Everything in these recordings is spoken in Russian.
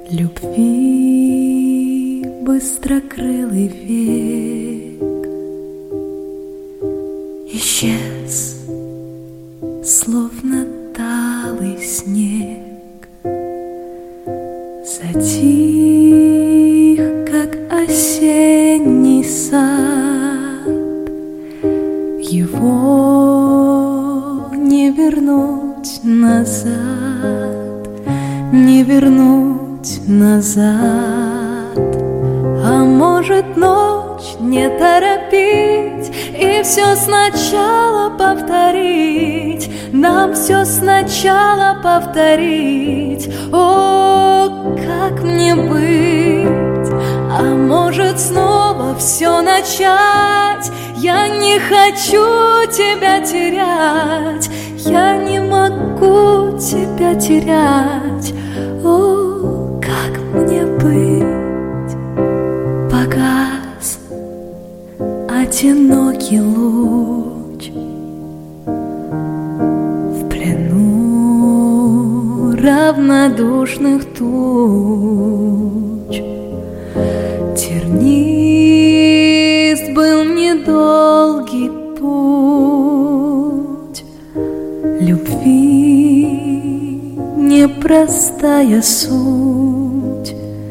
Любви быстрокрылый век исчез, словно талый снег, затих, как осенний сад. Его не вернуть назад, не вернуть назад. А может, ночь не торопить и все сначала повторить, нам все сначала повторить. О, как мне быть? А может, снова все начать? Я не хочу тебя терять, я не могу тебя терять. О, как мне быть? Погас одинокий луч в плену равнодушных туч. Тернист был недолгий путь любви, непростая суть,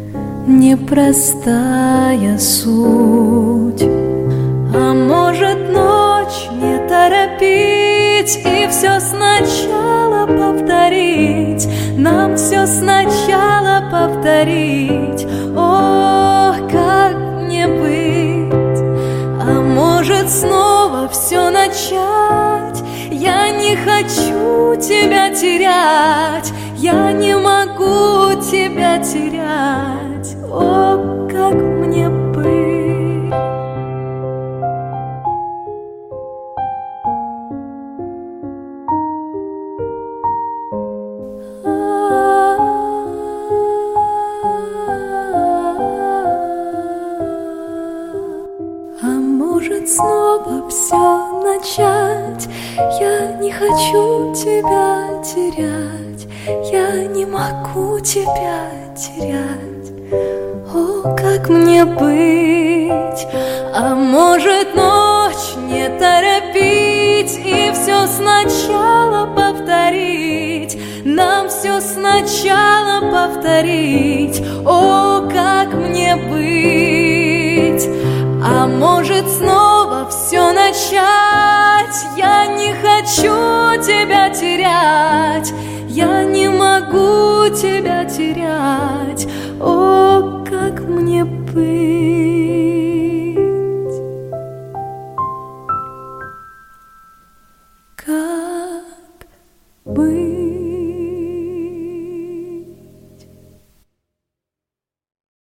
непростая суть. А может, ночь не торопить и все сначала повторить, нам все сначала повторить. О, как мне быть? А может, снова все начать? Я не хочу тебя терять, я не могу тебя терять. О, как мне быть? А может, снова все начать? Я не хочу тебя терять, я не могу тебя терять. О, как мне быть? А может, ночь не торопить и все сначала повторить, нам все сначала повторить. О, как мне быть? А может, снова все начать? Я не хочу тебя терять, я не могу тебя терять. О, как мне быть? Как быть?